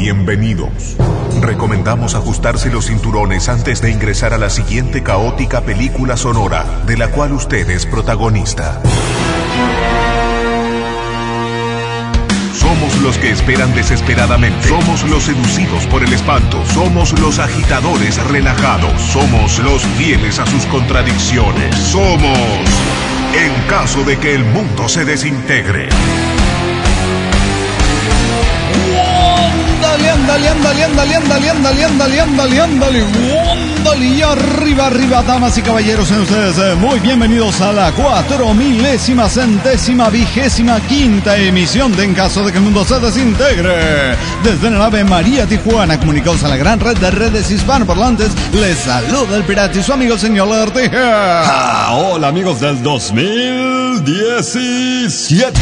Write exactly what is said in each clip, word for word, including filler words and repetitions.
bienvenidos. Recomendamos ajustarse los cinturones antes de ingresar a la siguiente caótica película sonora, de la cual usted es protagonista. Somos los que esperan desesperadamente. Somos los seducidos por el espanto. Somos los agitadores relajados. Somos los fieles a sus contradicciones. Somos En caso de que el mundo se desintegre. Ándale, ándale, ándale, ándale, ándale, ándale, ándale, ándale, ándale, y arriba, arriba, damas y caballeros, en ustedes, eh, muy bienvenidos a la cuatro milésima, centésima, vigésima, quinta emisión de En caso de que el mundo se desintegre. Desde la nave María Tijuana, comunicados a la gran red de redes hispanoparlantes, les saluda el pirata y su amigo el señor Lartija. Ah, hola amigos del dos mil diecisiete.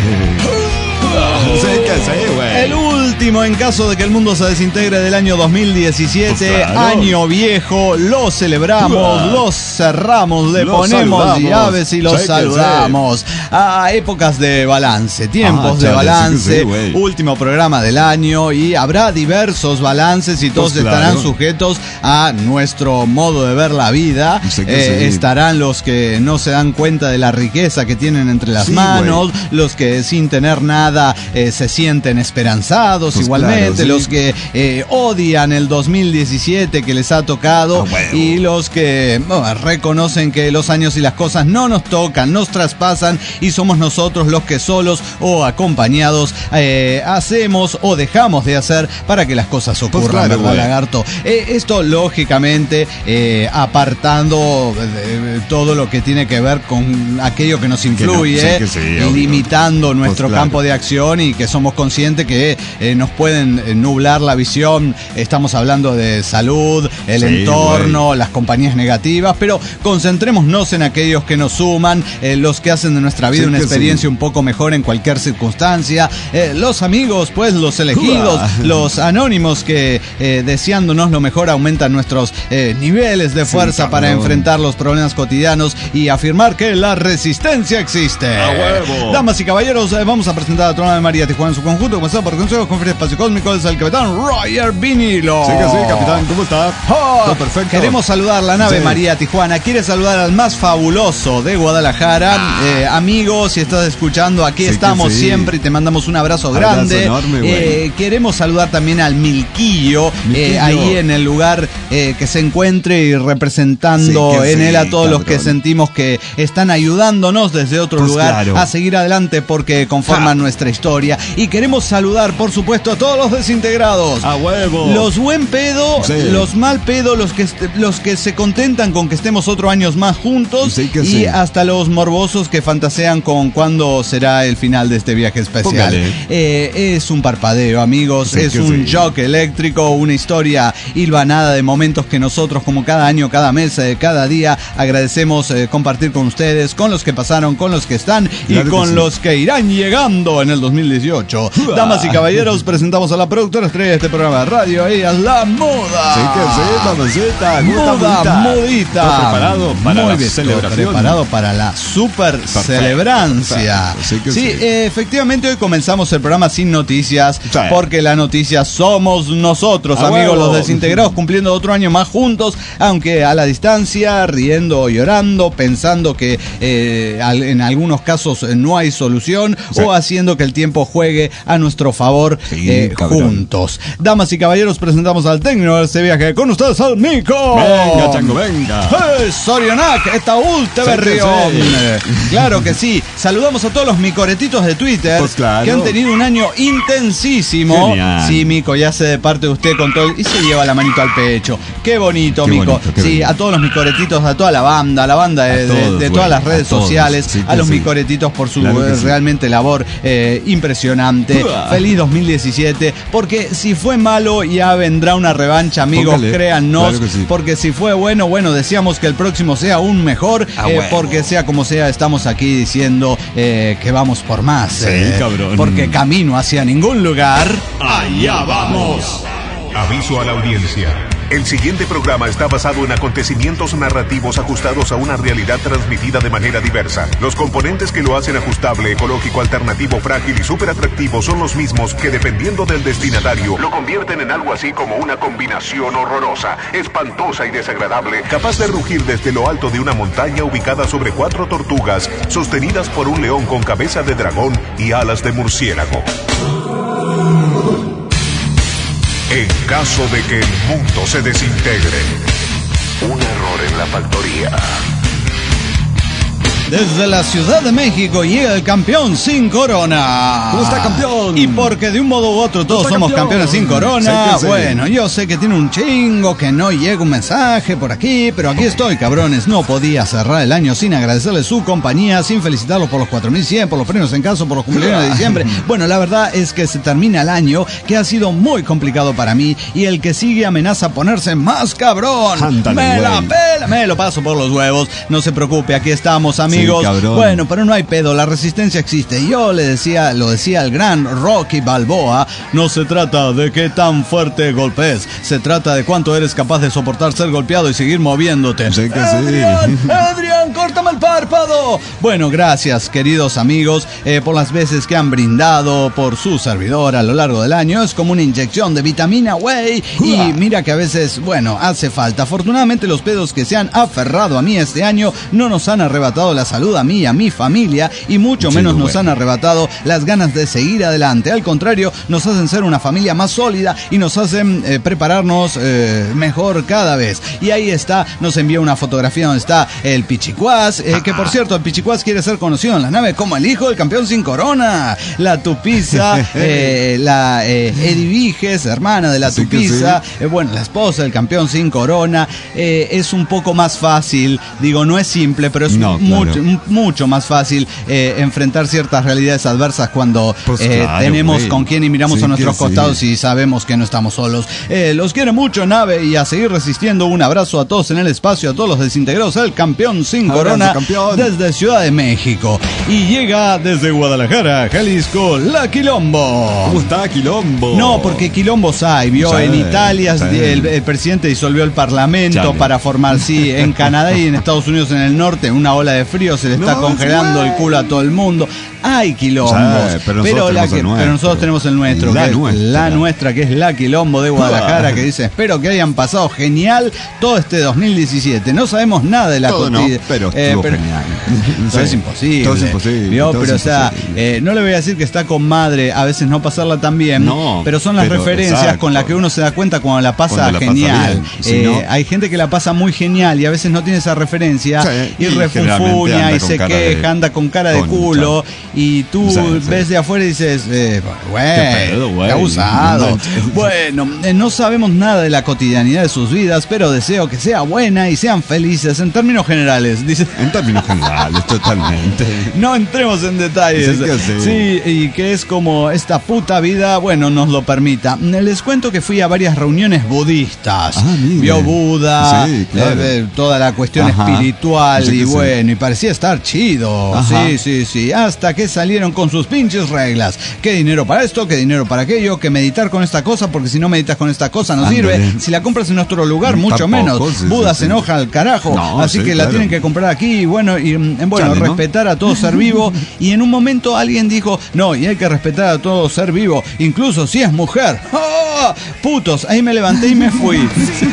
Sí, que sí, güey. El último En caso de que el mundo se desintegre del año dos mil diecisiete, pues claro. Año viejo, lo celebramos, uh, lo cerramos, le ponemos saludamos. llaves y lo sí, saludamos. Sí. A épocas de balance, tiempos ah, de chale, balance, sí sí, último programa del año y habrá diversos balances y todos pues estarán claro. sujetos a nuestro modo de ver la vida. Sí eh, sí. Estarán los que no se dan cuenta de la riqueza que tienen entre las sí, manos, wey. los que sin tener nada Eh, se sienten esperanzados, pues igualmente claro, sí. los que eh, odian el dos mil diecisiete que les ha tocado, oh, bueno. y los que bueno, reconocen que los años y las cosas no nos tocan, nos traspasan y somos nosotros los que solos o acompañados eh, hacemos o dejamos de hacer para que las cosas ocurran, pues claro, ¿verdad, lagarto? Eh, esto lógicamente eh, apartando eh, todo lo que tiene que ver con aquello que nos influye, que no, sí, que sí, limitando obvio. nuestro pues claro. campo de acción y que somos conscientes que eh, nos pueden eh, nublar la visión. Estamos hablando de salud, el sí, entorno, güey. las compañías negativas, pero concentrémonos en aquellos que nos suman, eh, los que hacen de nuestra vida sí, una experiencia sí. un poco mejor en cualquier circunstancia, eh, los amigos, pues los elegidos, uh. los anónimos que eh, deseándonos lo mejor aumentan nuestros eh, niveles de fuerza sí, para enfrentar los problemas cotidianos y afirmar que la resistencia existe. A huevo. Damas y caballeros, eh, vamos a presentar a otra de María Tijuana en su conjunto, comenzado por consejos con Free Espacio Cósmico, es el capitán Roger Vinilo. Sí que sí, capitán, ¿cómo está? Oh, Todo perfecto. Queremos saludar la nave sí. María Tijuana, quiere saludar al más fabuloso de Guadalajara. Ah. Eh, amigo, si estás escuchando, aquí sí estamos sí. siempre y te mandamos un abrazo, abrazo grande. Enorme, eh, queremos saludar también al Milquillo, Milquillo. Eh, ahí en el lugar eh, que se encuentre y representando sí en sí, él a todos cabrón. los que sentimos que están ayudándonos desde otro pues lugar claro. a seguir adelante porque conforman ah. nuestra historia. Y queremos saludar, por supuesto, a todos los desintegrados. A huevo. Los buen pedo, sí. los mal pedo, los que, los que se contentan con que estemos otro años más juntos. Sí y sí. hasta los morbosos que fantasean con cuándo será el final de este viaje especial. Eh, es un parpadeo, amigos. Sí es un sí. shock eléctrico, una historia hilvanada de momentos que nosotros, como cada año, cada mes, eh, cada día, agradecemos eh, compartir con ustedes, con los que pasaron, con los que están claro y con sí. los que irán llegando en el dos mil dieciocho. Uh, Damas y caballeros, presentamos a la productora estrella de este programa de radio. Ella es la moda. Sí que sí, mamacita. Moda, modita. ¿Todo preparado para Muy la bien, celebración? Preparado para la super perfecto, celebrancia. Perfecto. Sí, que sí, sí. Eh, efectivamente hoy comenzamos el programa sin noticias, sí. porque la noticia somos nosotros, ah, amigos, bueno. los desintegrados, cumpliendo otro año más juntos, aunque a la distancia, riendo o llorando, pensando que eh, en algunos casos no hay solución, sí. o haciendo que el tiempo juegue a nuestro favor sí, eh, juntos. Damas y caballeros, presentamos al técnico de este viaje con ustedes al Mico. Venga, chango, venga. ¡Hey, Sorionac! ¡Esta ultra berrión! Sí. Claro que sí. Saludamos a todos los micoretitos de Twitter pues claro. que han tenido un año intensísimo. Genial. Sí, Mico, ya sé de parte de usted con todo y se lleva la manito al pecho. Qué bonito, qué Mico. Bonito, qué sí, bonito. A todos los micoretitos, a toda la banda, a la banda de, todos, de, de todas las redes sociales, sí, a los sí. micoretitos por su claro eh, sí. realmente labor eh, impresionante. Uh. Feliz dos mil diecisiete, porque si fue malo ya vendrá una revancha, amigos, Póngale. créannos, claro sí. porque si fue bueno, bueno, deseamos que el próximo sea aún mejor, ah, eh, bueno. porque sea como sea, estamos aquí diciendo eh, que vamos por más, sí, eh, cabrón. porque camino hacia ningún lugar, allá vamos. Aviso a la audiencia. El siguiente programa está basado en acontecimientos narrativos ajustados a una realidad transmitida de manera diversa. Los componentes que lo hacen ajustable, ecológico, alternativo, frágil y súper atractivo son los mismos que, dependiendo del destinatario, lo convierten en algo así como una combinación horrorosa, espantosa y desagradable, capaz de rugir desde lo alto de una montaña ubicada sobre cuatro tortugas, sostenidas por un león con cabeza de dragón y alas de murciélago. En caso de que el mundo se desintegre, un error en la factoría. Desde la Ciudad de México llega el campeón sin corona. ¿Cómo está, campeón? Y porque de un modo u otro todos somos campeón? campeones sin corona. Sí, bueno, yo sé que tiene un chingo, que no llega un mensaje por aquí, pero aquí estoy, cabrones. No podía cerrar el año sin agradecerles su compañía, sin felicitarlos por los cuatro mil cien, por los premios en caso, por los cumpleaños de diciembre. Bueno, la verdad es que se termina el año, que ha sido muy complicado para mí, y el que sigue amenaza ponerse más cabrón. Ándale, me la güey. pela, me lo paso por los huevos. No se preocupe, aquí estamos, amigos. Amigos, sí, bueno, pero no hay pedo, la resistencia existe. Yo le decía, lo decía el gran Rocky Balboa, no se trata de qué tan fuerte golpees, se trata de cuánto eres capaz de soportar ser golpeado y seguir moviéndote. Sí que Adrián, sí. Adrián, córtame el párpado. Bueno, gracias, queridos amigos, eh, por las veces que han brindado por su servidor a lo largo del año. Es como una inyección de vitamina, güey. Y mira que a veces, bueno, hace falta. Afortunadamente los pedos que se han aferrado a mí este año no nos han arrebatado la salud a mí, a mi familia, y mucho menos sí, nos bueno. han arrebatado las ganas de seguir adelante. Al contrario, nos hacen ser una familia más sólida y nos hacen eh, prepararnos eh, mejor cada vez. Y ahí está, nos envía una fotografía donde está el Pichicuás, eh, que por cierto, el Pichicuás quiere ser conocido en la nave como el hijo del campeón sin corona. La Tupiza, eh, la eh, Ediviges, hermana de la Sí que Tupiza, sí. eh, bueno, la esposa del campeón sin corona. Eh, es un poco más fácil, digo, no es simple, pero es No, mucho, claro. m- mucho más fácil eh, enfrentar ciertas realidades adversas cuando Pues eh, claro, tenemos güey. con quién y miramos Sí a nuestros que sí. costados y sabemos que no estamos solos. Eh, los quiere mucho, nave, y a seguir resistiendo. Un abrazo a todos en el espacio, a todos los desintegrados, el campeón sin Abrazo, corona, campeón. desde Ciudad de México. Y llega desde Guadalajara, Jalisco, la Quilombo. ¿Cómo está, Quilombo? No, porque quilombos hay, vio, Sí, en Italia sí. el, el presidente disolvió el parlamento Chale. para formar, sí, en Canadá y en Estados Unidos en el norte, una ola de frío, se le está No, congelando sí. el culo a todo el mundo. Hay quilombos, Sí, pero nosotros la tenemos el que- nuestro. pero nosotros tenemos el nuestro, La que es nuestra. la nuestra, que es la Quilombo de Guadalajara, que dice, espero que hayan pasado genial todo este dos mil diecisiete. No sabemos nada de la Todo no, cotid- pero eh, estuvo pero- genial. Todo Sí. es imposible. Todo es imposible, ¿Vio? todo Pero, o es sea, imposible. eh, no le voy a decir que está con madre, a veces no pasarla tan bien, No, pero son las pero referencias exacto. con las que uno se da cuenta cuando la pasa Cuando la pasa genial. bien. Si Eh, no- hay gente que la pasa muy genial y a veces no tiene esa referencia Sí, y, y generalmente refunfuña anda y con se cara de queja, anda con cara de concha. culo, y tú Sí, sí. ves de afuera y dices, eh, güey, ¿Qué pedo, güey? qué abusado. No manches. Bueno, eh, no sabemos nada de la cotidianidad de sus vidas, pero deseo que sea buena y sean felices en términos generales, dice. En términos generales, totalmente. No entremos en detalles. Sí que sí. y que es como esta puta vida, bueno, nos lo permita. Les cuento que fui a varias reuniones budistas. Ah, mire. Vio Buda, Sí, claro. eh, toda la cuestión Ajá. espiritual, Sí que y sí. bueno, y parecía estar chido. Ajá. Sí, sí, sí. Hasta que salieron con sus pinches reglas. ¿Qué dinero para esto? ¿Qué dinero para aquello? ¿Que meditar con esta cosa? Porque si no meditas con esta cosa no Ándale. sirve. Si la compras en otro lugar, mucho Tampoco, menos. sí, Buda sí, se sí. enoja al carajo. No, así sí, que la claro. tienen que comprar aquí. Y bueno, y mm, bueno, Chale, ¿no? respetar a todo ser vivo. Y en un momento alguien dijo, no, y hay que respetar a todo ser vivo, incluso si es mujer. ¡Ah! Putos, ahí me levanté y me fui.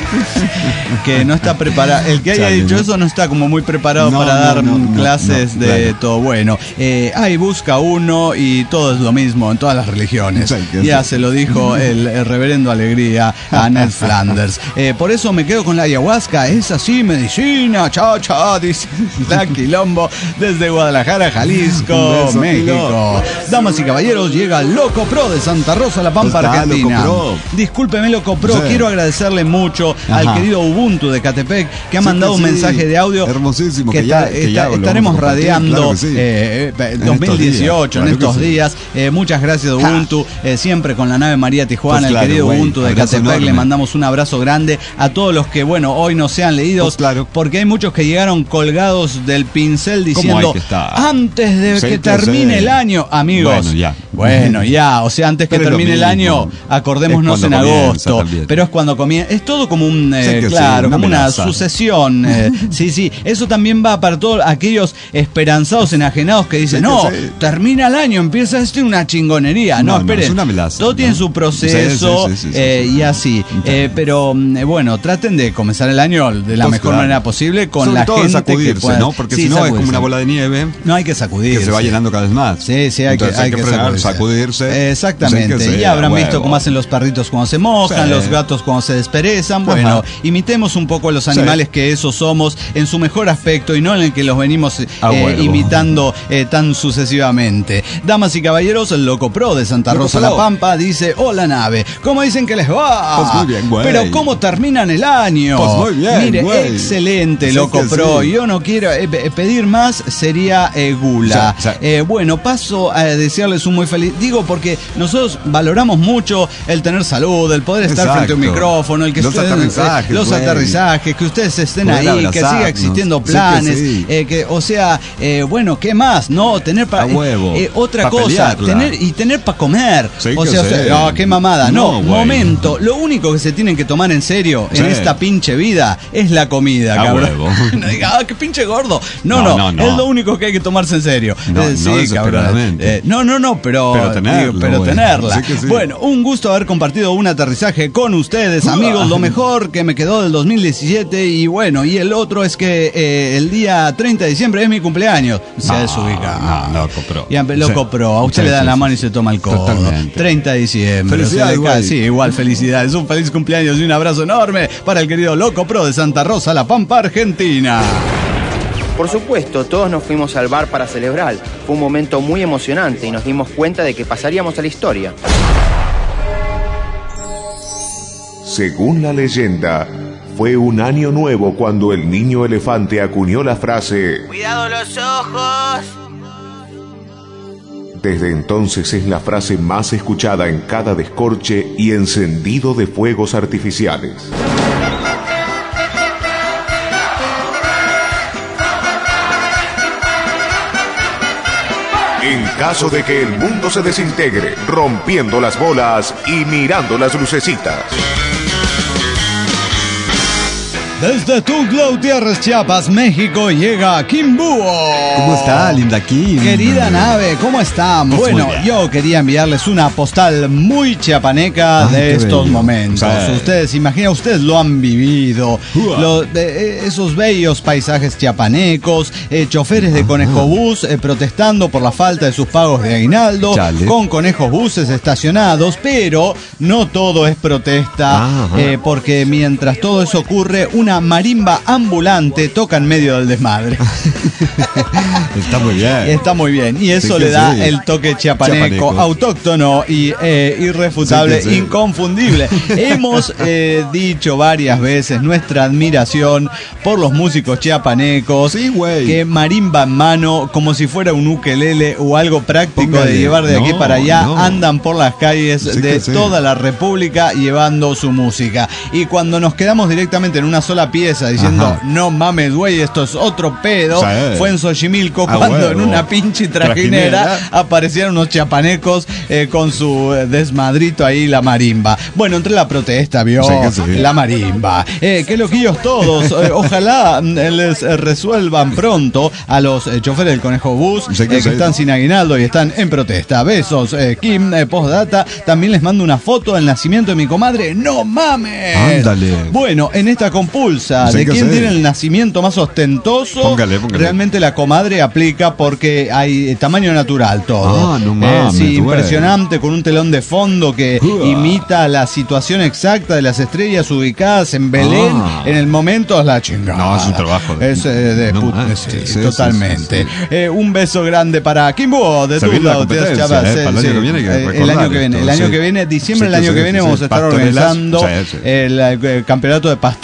Que no está preparado. El que haya Chale, dicho ¿no? eso no está como muy preparado No, para no, dar no, mm, no, clases no, de claro. todo. Bueno, eh, ahí busca uno y todo es lo mismo en todas las religiones. Sí, que Ya sí. se lo dijo el, el reverendo Alegría a Ned Flanders. Eh, por eso me quedo con la ayahuasca. Es así, medicina. Chao, chao, dice la Quilombo desde Guadalajara, Un Jalisco, beso, México. Quilo. Damas y caballeros, llega Loco Pro de Santa Rosa, La Pampa, Está, Argentina. Loco Pro. Discúlpeme, Loco Pro, Sí. quiero agradecerle mucho al Ajá. querido Ubuntu de Catepec que ha Sí, mandado que un sí. mensaje de audio Hermosísimo, que, que ya- ta- que ya está- lo estaremos vamos a compartir, radiando claro que sí. eh, eh, En dos mil mil dieciocho, en estos días. En estos días. Eh, muchas gracias, Ubuntu. Eh, siempre con la nave María Tijuana, pues claro, el querido güey, Ubuntu de Catepec. Le mandamos un abrazo grande a todos los que, bueno, hoy no sean leídos. Pues claro. Porque hay muchos que llegaron colgados del pincel diciendo, antes de sí, que termine sí. el año, amigos. Bueno, ya. Bueno, ya. O sea, antes que Pero termine el año, acordémonos en agosto. También. Pero es cuando comienza. Es todo como un, eh, sí claro, sí, una como amenaza. Una sucesión. Eh, sí, sí. Eso también va para todos aquellos esperanzados, enajenados que dicen, sí, no, sí. termina el año, empieza esto una chingonería. No, no esperen. No, es una amenaza, todo ¿no? tiene su proceso sí, sí, sí, sí, eh, sí. y así. Eh, pero eh, bueno, traten de comenzar el año de la pues mejor claro. manera posible con Sobre la todo gente sacudirse, que pueda, ¿no? Porque sí, si no es como una bola de nieve. No hay que sacudirse. Que se va llenando cada vez más. Sí, sí, hay Entonces, que, hay hay que, que frenar, sacudirse. sacudirse. Exactamente. Pues ya habrán huevo. visto cómo hacen los perritos cuando se mojan, sí. los gatos cuando se desperezan. Bueno, Ajá. imitemos un poco a los animales sí. que esos somos en su mejor aspecto y no en el que los venimos eh, imitando eh, tan sucesivamente. Damas y caballeros, el Loco Pro de Santa Rosa La Pampa dice, hola nave, ¿cómo dicen que les va? Pues muy bien, güey. Pero ¿cómo terminan el año? Pues muy bien, Mire, güey. excelente, sí, Loco Pro. Sí. Yo no quiero eh, pedir más, sería eh, gula. Sí, sí. Eh, bueno, paso a desearles un muy feliz. Digo porque nosotros valoramos mucho el tener salud, el poder estar Exacto. frente a un micrófono, el que los ustedes, aterrizajes, eh, los güey. aterrizajes, que ustedes estén Poder ahí, que siga existiendo planes, sí, que sí. Eh, que, o sea, eh, bueno, ¿qué más? No, tener para eh, eh, otra pa cosa, pelearla. tener y tener para comer. Sí, o sea, o sea no, qué mamada. No, no momento. Lo único que se tienen que tomar en serio sí. en esta pinche vida es la comida, a cabrón. No diga, ah, qué pinche gordo. No no, no, no, no, es lo único que hay que tomarse en serio. No, eh, sí, no cabrón. Eh, no, no, no, pero pero, tenerlo, digo, pero tenerla. Sí sí. Bueno, un gusto haber compartido un aterrizaje con ustedes, amigos. Lo mejor que me quedó del dos mil diecisiete y bueno, y el otro es que eh, el día treinta de diciembre es mi cumpleaños. Se no, desubica. No, no, Loco Pro. Ya, Loco sí. Pro. A usted sí, le dan sí, la mano y se toma el codo. Totalmente. treinta de diciembre. Felicidades, o sea, sí, igual felicidades. Un feliz cumpleaños y un abrazo enorme para el querido Loco Pro de Santa Rosa, La Pampa, Argentina. Por supuesto, todos nos fuimos al bar para celebrar. Fue un momento muy emocionante y nos dimos cuenta de que pasaríamos a la historia. Según la leyenda, fue un año nuevo cuando el niño elefante acuñó la frase ¡Cuidado los ojos! Desde entonces es la frase más escuchada en cada descorche y encendido de fuegos artificiales. En caso de que el mundo se desintegre, rompiendo las bolas y mirando las lucecitas. Desde Tuxtla Gutiérrez, Chiapas, México, llega Kim Búho. ¿Cómo está, linda Kim? Querida nave, ¿cómo están? Pues bueno, yo quería enviarles una postal muy chiapaneca Ay, de estos bello. momentos. Sí. Ustedes, imaginen, ustedes lo han vivido. Lo, de, esos bellos paisajes chiapanecos, eh, choferes de Conejo Bus eh, protestando por la falta de sus pagos de aguinaldo, Chale. con conejos buses estacionados, pero no todo es protesta, eh, porque mientras todo eso ocurre, una marimba ambulante toca en medio del desmadre. Está muy bien. Está muy bien. Y eso sí le da sí. el toque chiapaneco, chiapaneco. autóctono y eh, irrefutable, sí sí. inconfundible. Hemos eh, dicho varias veces nuestra admiración por los músicos chiapanecos sí, que marimba en mano, como si fuera un ukelele o algo práctico Póngale. de llevar de aquí no, para allá, no. andan por las calles sí de sí. toda la República llevando su música. Y cuando nos quedamos directamente en una sola pieza diciendo, Ajá. no mames, güey, esto es otro pedo, sí. fue en Xochimilco ah, cuando huevo. en una pinche trajinera, trajinera aparecieron unos chiapanecos eh, con su desmadrito ahí, la marimba. Bueno, entre la protesta, vio, sí, sí. la marimba. Eh, qué loquillos todos. Eh, ojalá les resuelvan pronto a los eh, choferes del Conejo Bus sí, eh, que sí. están sin aguinaldo y están en protesta. Besos, eh, Kim, eh, postdata. También les mando una foto del nacimiento de mi comadre. ¡No mames! Ándale. Bueno, en esta compulsa sí, de quién tiene el nacimiento más ostentoso, póngale, póngale. realmente la comadre aplica porque hay eh, tamaño natural todo. Ah, no mames, eh, sí, impresionante, con un telón de fondo que uh. imita la situación exacta de las estrellas ubicadas en Belén ah. en el momento es la chingada. No, es un trabajo de, es, eh, de no, put- ah, sí, sí, totalmente. Sí, sí, sí. Eh, un beso grande para Kim Búho de Tuxtla Gutiérrez, Chiapas. Eh, el, año que viene, que el año que viene, el año sí. que viene, diciembre sí, del año sí, que viene sí, vamos sí, a estar organizando sí, sí. El, el campeonato de pastorelas,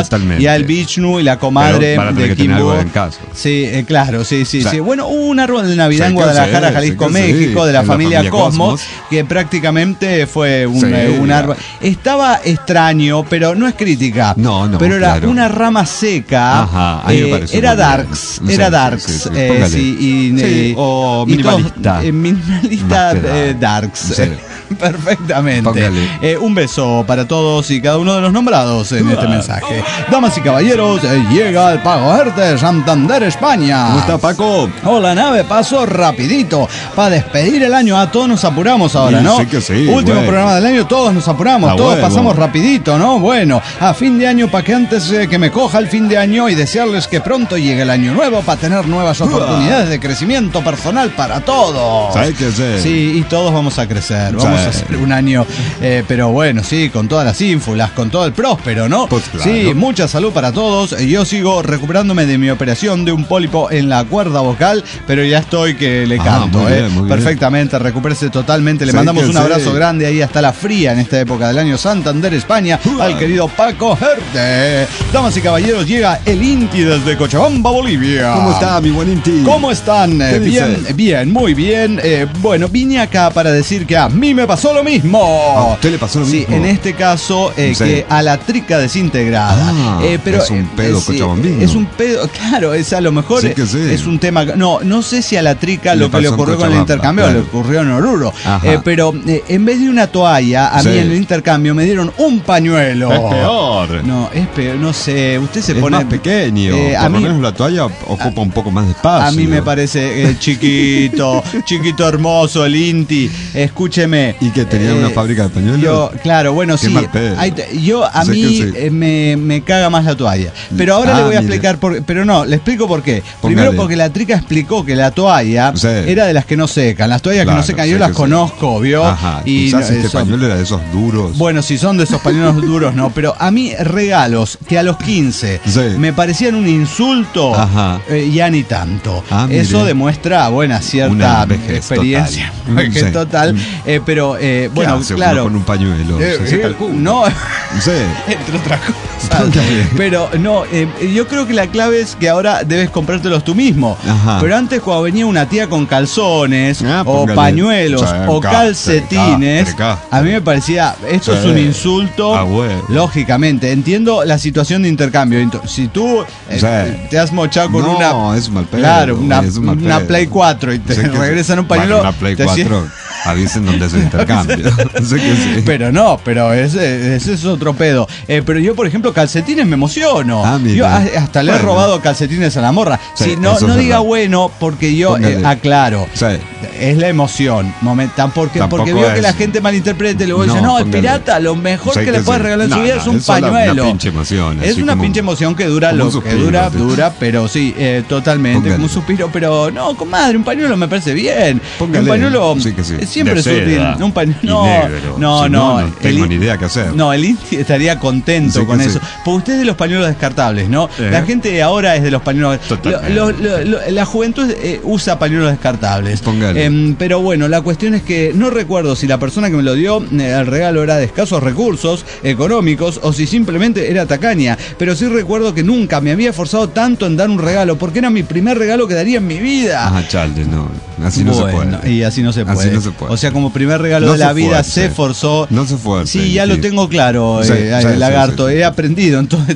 y al Vishnu y la comadre de Kimbo. Sí, eh, claro, sí, sí, o sea, sí. Bueno, hubo un árbol de Navidad en Guadalajara, sí, Jalisco, sí, México, sí, de la familia, familia Cosmos, Cosmos, que prácticamente fue un, sí, eh, un árbol. Estaba extraño, pero no es crítica. No, no. Pero era claro. una rama seca. Ajá, eh, era darks, bien. era sí, darks. Sí, sí, sí. Eh, sí, y, sí, eh, o minimalista. Todo, eh, minimalista eh, darks. Sí. Perfectamente. Eh, un beso para todos y cada uno de los nombrados en este mensaje. Damas y caballeros, eh, llega el Paco Hertes, Santander, España. ¿Cómo está, Paco? Hola, nave, paso rapidito. Para despedir el año, a todos nos apuramos ahora, sí, ¿no? Sí que sí. Último bueno. programa del año, todos nos apuramos, ah, todos bueno. pasamos rapidito, ¿no? Bueno, a fin de año, para que antes eh, que me coja el fin de año y desearles que pronto llegue el año nuevo para tener nuevas oportunidades de crecimiento personal para todos. ¿Sabes qué sé? Sí, y todos vamos a crecer, vamos a hacer un año, eh, pero bueno, sí, con todas las ínfulas, con todo el próspero, ¿no? Pues claro. Sí, mucha salud para todos. Yo sigo recuperándome de mi operación de un pólipo en la cuerda vocal, pero ya estoy que le canto, ah, muy eh. bien, perfectamente, recupérese totalmente. Le mandamos un abrazo sí. grande ahí hasta la fría en esta época del año, Santander, España, uh, al querido Paco Hertes. Damas y caballeros, llega el Inti desde Cochabamba, Bolivia. ¿Cómo está, mi buen Inti? ¿Cómo están? Eh, bien, dice? bien, muy bien. Eh, bueno, vine acá para decir que a mí me pasó lo mismo. ¿A usted le pasó lo mismo? Sí, en este caso, eh, sí. que a la trica desintegrada. Ah, eh, pero, es un pedo eh, cochabambino. Es un pedo, claro, es a lo mejor sí que sí. es un tema. No, no sé si a la trica lo que le ocurrió con el intercambio claro. le ocurrió en Oruro. Eh, pero eh, en vez de una toalla, a sí. mí en el intercambio me dieron un pañuelo. Es peor. No, es peor, no sé. Usted se es pone. más pequeño. Eh, a Por mí, lo menos la toalla ocupa un poco más de espacio. A mí me parece eh, chiquito, chiquito hermoso, el Inti. Escúcheme. ¿Y que tenía eh, una fábrica de pañuelos? Yo, claro, bueno, sí. Hay, yo, a sé mí sí. eh, me, me caga más la toalla. Pero ahora ah, le voy a mire. explicar por Pero no, le explico por qué. Póngale. Primero porque la trica explicó que la toalla sí. era de las que no secan. Las toallas claro, que no secan, yo las conozco, sí. ¿vio? Ajá. Y no, este son, pañuelo era de esos duros. Bueno, si son de esos pañuelos duros, no. Pero a mí regalos que a los quince sí. me parecían un insulto, eh, ya ni tanto. Ah, eso demuestra, buena, cierta experiencia. Total. Sí. total eh, pero, eh, bueno, claro. Con un pañuelo. Eh, eh, no, sí. entre otras cosas. Pero no, eh, yo creo que la clave es que ahora debes comprártelos tú mismo. Ajá. Pero antes, cuando venía una tía con calzones, ah, o pañuelos, o, sea, o calcetines, ca, ca, a mí me parecía, esto sí. es un insulto. Ah, bueno. Lógicamente, entiendo la situación de intercambio. Si tú eh, sí. te has mochado con no, una. No, es mal pedo. Claro, una, es mal pedo. una Play cuatro y te sí regresan un pañuelo. Bueno, una Play cuatro. Avisen dónde es el intercambio. sé que sí. Pero no, pero ese, ese es otro pedo. Eh, pero yo, por ejemplo, calcetines me emociono. Ah, yo hasta le bueno. he robado calcetines a la morra. Sí, si no, no diga bueno, porque yo eh, aclaro. Sí. Es la emoción. Momentan, porque, porque veo es. que la gente malinterprete. Luego no, dice, no, es pirata, lo mejor que, que le puedes regalar en no, su vida no, es un pañuelo. Es una pinche emoción. Es una pinche emoción que dura lo que dura, ¿sí? dura, pero sí, eh, totalmente. Póngale. Como un suspiro, pero no, comadre, un pañuelo me parece bien. Póngale. Un pañuelo sí que sí. siempre es útil. Un pañuelo. No, no, si no, no. No tengo el, ni idea qué hacer. No, el Inti estaría contento sí con eso. Sí. Porque usted es de los pañuelos descartables, ¿no? Eh. La gente ahora es de los pañuelos. Lo, lo, lo, lo, la juventud eh, usa pañuelos descartables. Póngale. Eh, pero bueno, la cuestión es que no recuerdo si la persona que me lo dio, eh, el regalo era de escasos recursos económicos o si simplemente era tacaña. Pero sí recuerdo que nunca me había esforzado tanto en dar un regalo porque era mi primer regalo que daría en mi vida. Ah, chalde, no. Así no bueno, se puede. Y así no se puede. Así no se puede. O sea, como primer regalo no de la vida fuerte. se esforzó. No se fue. Sí, ya lo tengo claro, sí, eh, sí, lagarto. Sí, sí. He aprendido, entonces.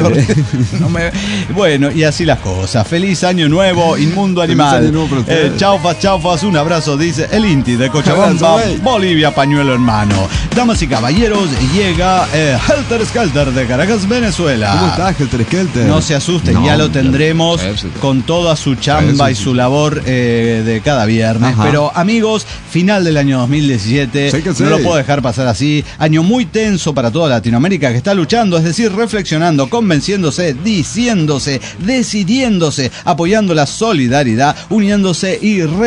no me... Bueno, y así las cosas. Feliz año nuevo, inmundo animal. Nuevo, eh, chaufas, chaufas, un abrazo, dice el Inti de Cochabamba, Bolivia, pañuelo en mano. Damas y caballeros, llega eh, Helter Skelter de Caracas, Venezuela. ¿Cómo estás, Helter Skelter? No se asusten, no, ya lo tendremos con toda su chamba y su labor eh, de cada viernes. Ajá. Pero amigos, final del año dos mil diecisiete, sí no lo puedo dejar pasar así. Año muy tenso para toda Latinoamérica que está luchando, es decir, reflexionando, convenciéndose, diciéndose, decidiéndose, apoyando la solidaridad, uniéndose y retirando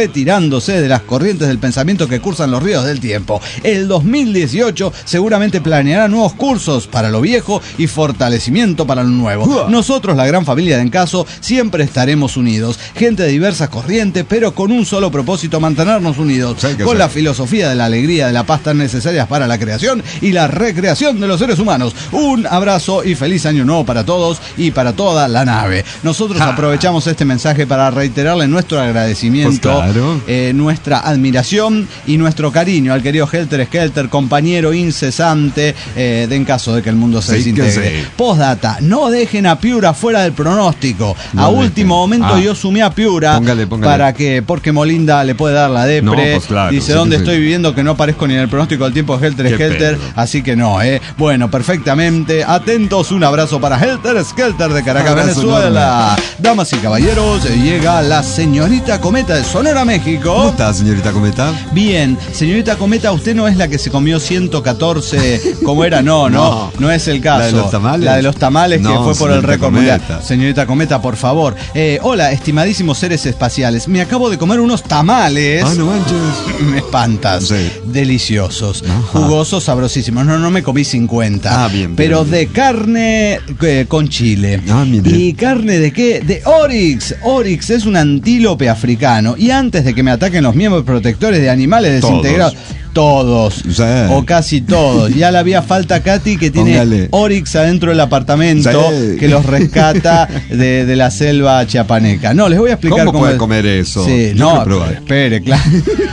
alejándose de las corrientes del pensamiento que cursan los ríos del tiempo. El dos mil dieciocho seguramente planeará nuevos cursos para lo viejo y fortalecimiento para lo nuevo. Nosotros, la gran familia de Encaso, siempre estaremos unidos. Gente de diversas corrientes, pero con un solo propósito: mantenernos unidos. Sí, con sí. la filosofía de la alegría, de la paz tan necesarias para la creación y la recreación de los seres humanos. Un abrazo y feliz año nuevo para todos y para toda la nave. Nosotros ah. aprovechamos este mensaje para reiterarle nuestro agradecimiento, pues claro. eh, nuestra admiración y nuestro cariño al querido Helter Skelter, compañero incesante eh, de en caso de que el mundo se sí, desintegre. Sí. Postdata: no dejen a Piura fuera del pronóstico. No a dejen. Último momento ah. yo sumé a Piura póngale, póngale. para que, porque Molinda le puede dar la depre. No, pues claro, dice, sí, ¿dónde sí. estoy viviendo que no aparezco ni en el pronóstico del tiempo de Helter Skelter? Pedo. Así que no, eh. Bueno, perfectamente. Atentos, un abrazo para Helter Skelter de Caracas, Venezuela. Enorme. Damas y caballeros, llega la señorita Cometa de Sonora, México. ¿Cómo está, señorita Cometa? Bien, señorita Cometa, usted no es la que se comió ciento catorce, ¿cómo era? No, no, no, no es el caso. ¿La de los tamales? La de los tamales no, que fue por el récord mundial. Señorita Cometa, por favor. Eh, hola, estimadísimos seres espaciales. Me acabo de comer unos tamales. Ah, no manches. Me espantas. Sí. Deliciosos, ajá. jugosos, sabrosísimos. No, no me comí cincuenta. Ah, bien, bien. Pero de carne eh, con chile. Ah, mire. ¿Y carne de qué? De Oryx. Oryx es un antílope africano. Y antes de que me ataquen los miembros protectores de animales desintegrados. Todos, sí. o casi todos. Ya le había falta a Katy, que tiene Póngale. Oryx adentro del apartamento, sí. que los rescata de, de la selva chiapaneca. No, les voy a explicar cómo, cómo puede es... comer eso. Sí, no, espere, claro.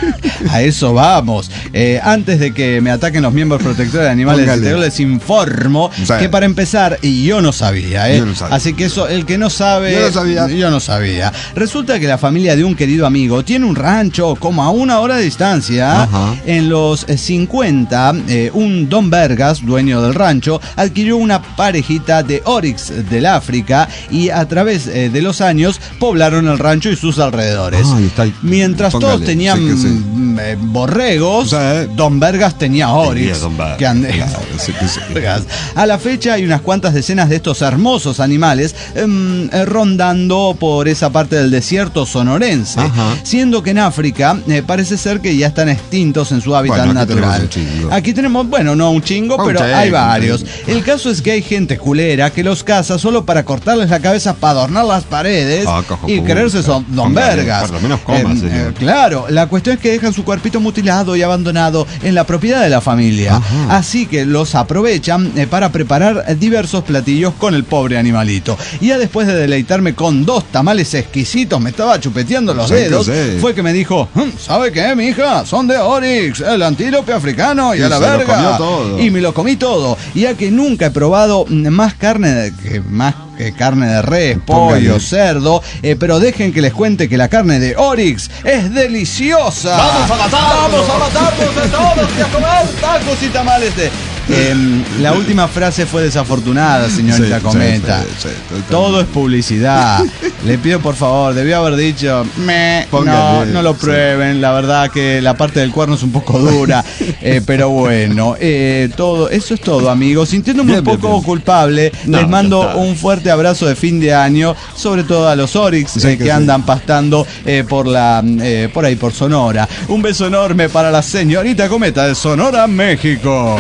A eso vamos. Eh, antes de que me ataquen los miembros protectores de animales desintegrados, les informo sí. que para empezar, y yo no sabía, ¿eh? Yo no sabía. Así que eso, el que no sabe, yo no sabía. Yo no sabía. Resulta que la familia de un querido amigo tiene un rancho como a una hora de distancia. Ajá. En los cincuenta, eh, un Don Vergas, dueño del rancho, adquirió una parejita de Oryx del África y a través eh, de los años poblaron el rancho y sus alrededores. Ay, está ahí. Mientras Póngale, todos tenían sí sí. eh, borregos, o sea, eh, Don Vergas tenía Oryx. Que and... claro, sí sí. A la fecha hay unas cuantas decenas de estos hermosos animales eh, eh, rondando por esa parte del desierto sonorense. Ajá. Siendo que en África eh, parece ser que ya están extintos en su hábitat bueno, natural. Tenemos aquí tenemos, bueno, no un chingo, un pero chingo, hay varios. El caso es que hay gente culera que los caza solo para cortarles la cabeza para adornar las paredes ah, y creerse son Don Vergas. Por lo menos coma, eh, eh, claro, la cuestión es que dejan su cuerpito mutilado y abandonado en la propiedad de la familia. Ajá. Así que los aprovechan eh, para preparar diversos platillos con el pobre animalito. Y ya después de deleitarme con dos tamales exquisitos, me estaba chupeteando los sí, dedos, que fue que me dijo, ¿sabe qué, mija? Son de Oryx, el antílope africano y, y a la verga. Y me lo comí todo. Y ya que nunca he probado más carne de, que más que carne de res, pollo, cerdo, eh, pero dejen que les cuente que la carne de Oryx es deliciosa. Vamos a matarnos. Vamos a matarnos de todos y a comer tacos y tamales de... Eh, la última frase fue desafortunada, señorita sí, Cometa. Sí, sí, sí, todo es publicidad. Le pido por favor, debió haber dicho, me, no, no lo prueben. Sí. La verdad que la parte del cuerno es un poco dura, eh, pero bueno, eh, todo, eso es todo, amigos. Sintiéndome bien, un poco bien, bien. culpable, no, les mando un fuerte abrazo de fin de año, sobre todo a los Oryx sí, eh, que, que andan sí. pastando eh, por la, eh, por ahí por Sonora. Un beso enorme para la señorita Cometa de Sonora, México.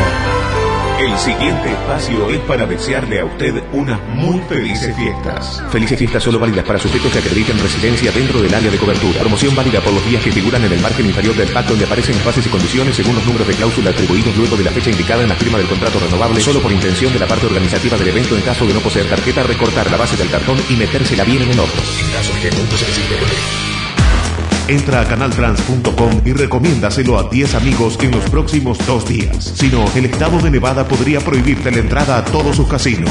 El siguiente espacio es para desearle a usted unas muy felices fiestas. Felices fiestas solo válidas para sujetos que acrediten residencia dentro del área de cobertura. Promoción válida por los días que figuran en el margen inferior del pacto donde aparecen las bases y condiciones según los números de cláusula atribuidos luego de la fecha indicada en la firma del contrato renovable, solo por intención de la parte organizativa del evento en caso de no poseer tarjeta, recortar la base del cartón y metérsela bien en el orto. En caso de que no se desintegre. Entra a canal trans punto com y recomiéndaselo a diez amigos en los próximos dos días. Si no, el estado de Nevada podría prohibirte la entrada a todos sus casinos.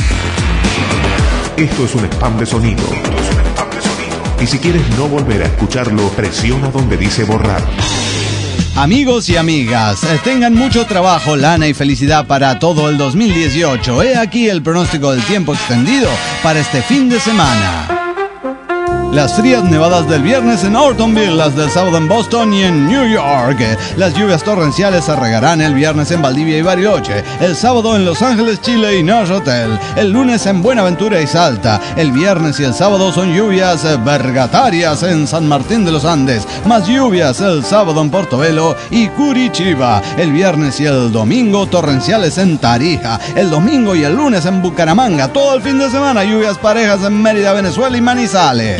Esto es un spam de sonido. Esto es un spam de sonido. Y si quieres no volver a escucharlo, presiona donde dice borrar. Amigos y amigas, tengan mucho trabajo, lana y felicidad para todo el dos mil dieciocho. He aquí el pronóstico del tiempo extendido para este fin de semana. Las frías nevadas del viernes en Ortonville, las del sábado en Boston y en New York. Las lluvias torrenciales se regarán el viernes en Valdivia y Bariloche, el sábado en Los Ángeles, Chile y Neuchâtel, el lunes en Buenaventura y Salta. El viernes y el sábado son lluvias vergatarias en San Martín de los Andes, más lluvias el sábado en Portobelo y Curitiba. El viernes y el domingo torrenciales en Tarija, el domingo y el lunes en Bucaramanga. Todo el fin de semana lluvias parejas en Mérida, Venezuela y Manizales.